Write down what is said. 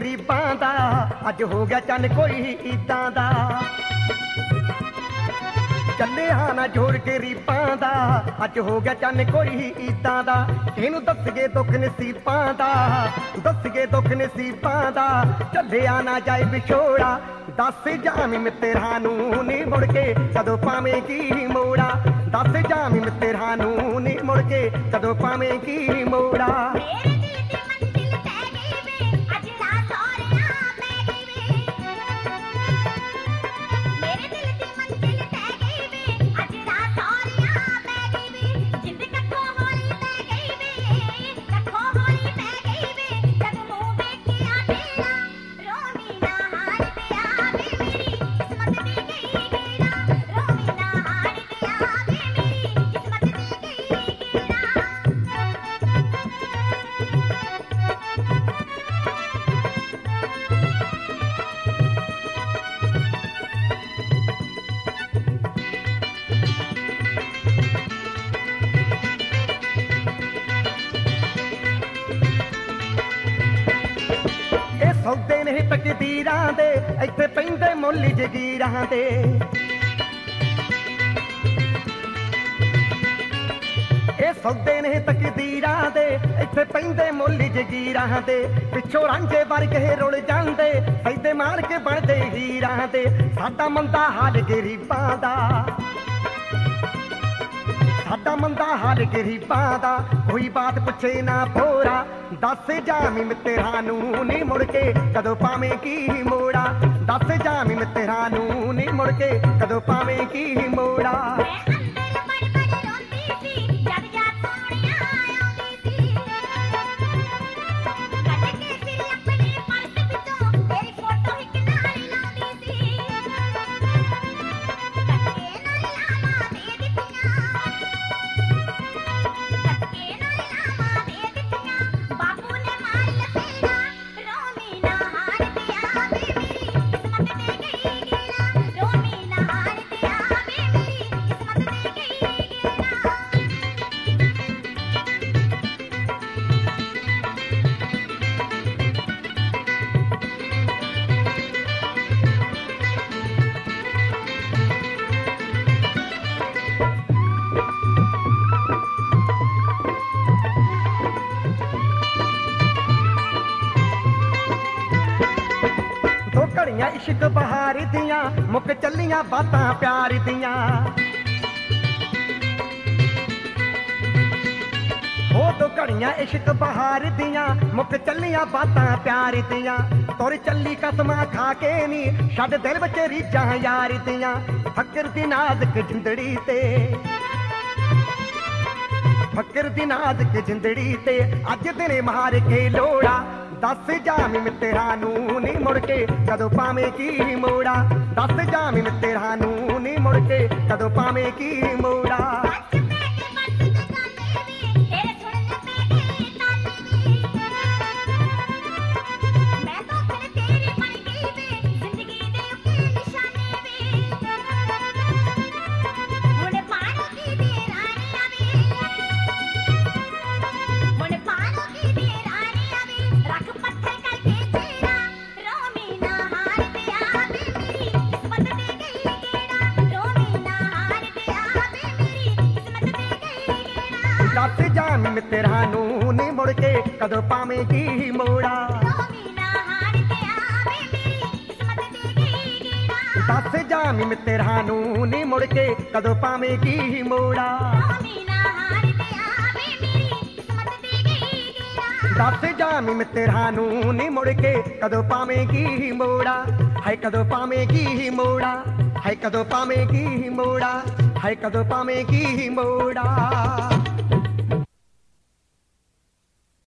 गरीबां दा अज हो गया चन कोई इदां दा चले हाँ ना जोड़ गरीबां दा अज हो गया चन कोई इदां दा इनू दस गए दुख नसीबां दा दस गए दुख नसीबां दा चले आना जाए विछोड़ा दस जामी मित्तरां नू नी मुड़ के कदों पावेंगी मोड़ा दस जामी मित्तरां नू नी मुड़ के कदों पावेंगी मोड़ा सौदे ने तकदीरां दे इत्थे पैंदे मुੱਲ जगीरां दे सौदे ने तकदीरां दे इत्थे पैंदे मुੱਲ जगीरां दे पिछों रांझे वर्गे रुल जांदे सैदे मार के बनदे हीरां दे साडा मंदा हाल गरीबां दा साडा मंदा हाल गरीबां दा कोई बात पुछे ना भोरा दस जामी मित्तरां नू नी मुड़ के कदों पावेंगी मोड़ा दस जामी मित्तरां नू नी मुड़ के कदों पावेंगी मोड़ा इश्क बहार दियां मुक चलियां बातां प्यार दियां हो तो घड़ियां इश्क बहार दियां मुक चलियां बातां प्यार दियां तुर चली कसमां खा के नी छड़ दिल विच रीझां यार दियां फकर दी नाज़ुक जिंदड़ी ते फकर दी नाज़ुक जिंदड़ी ते अज दिने मार के लोड़ा दस जामी मित्तरां नू नी मुड़ के कदों पावेंगी मोड़ा दस जामी मित्तरां नू नी मुड़ के कदों पावेंगी मोड़ा दस जामी मित्तरां नू नी मुड़ के कदों पावेंगी मोड़ा दस जामी मित्तरां नू नी मुड़ के कदों पावेंगी मोड़ा दस जामी मित्तरां नू नी मुड़ के कदों पावेंगी मोड़ा है कदों पावेंगी मोड़ा है कदों पावेंगी मोड़ा है कदों पावेंगी मोड़ा।